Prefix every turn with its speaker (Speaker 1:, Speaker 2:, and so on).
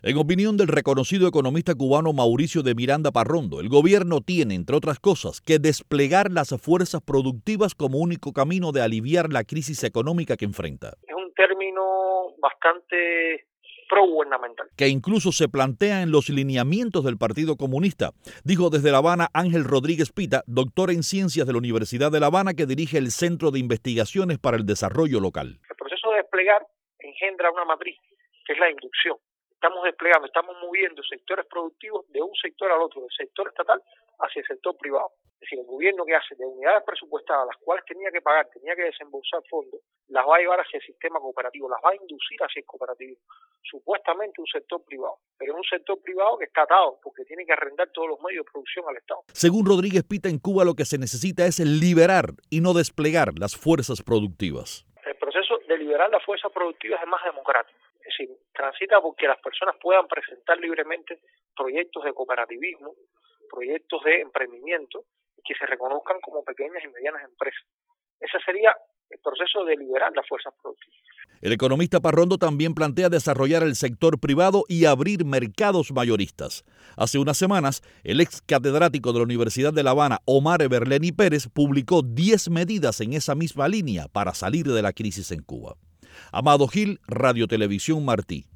Speaker 1: En opinión del reconocido economista cubano Mauricio de Miranda Parrondo, el gobierno tiene, entre otras cosas, que desplegar las fuerzas productivas como único camino de aliviar la crisis económica que enfrenta.
Speaker 2: Es un término bastante progubernamental,
Speaker 1: que incluso se plantea en los lineamientos del Partido Comunista, dijo desde La Habana Ángel Rodríguez Pita, doctor en Ciencias de la Universidad de La Habana, que dirige el Centro de Investigaciones para el Desarrollo Local.
Speaker 2: El proceso de desplegar engendra una matriz, que es la inducción. Estamos desplegando, estamos moviendo sectores productivos de un sector al otro, del sector estatal hacia el sector privado. Es decir, el gobierno que hace de unidades presupuestadas, las cuales tenía que pagar, tenía que desembolsar fondos, las va a llevar hacia el sistema cooperativo, las va a inducir hacia el cooperativo. Supuestamente un sector privado, pero es un sector privado que está atado porque tiene que arrendar todos los medios de producción al Estado.
Speaker 1: Según Rodríguez Pita, en Cuba lo que se necesita es liberar y no desplegar las fuerzas productivas.
Speaker 2: El proceso de liberar las fuerzas productivas es más democrático. Es decir, transita porque las personas puedan presentar libremente proyectos de cooperativismo, proyectos de emprendimiento, que se reconozcan como pequeñas y medianas empresas. Ese sería el proceso de liberar las fuerzas productivas.
Speaker 1: El economista Parrondo también plantea desarrollar el sector privado y abrir mercados mayoristas. Hace unas semanas, el ex catedrático de la Universidad de La Habana, Omar Berleni Pérez, publicó 10 medidas en esa misma línea para salir de la crisis en Cuba. Amado Gil, Radio Televisión Martí.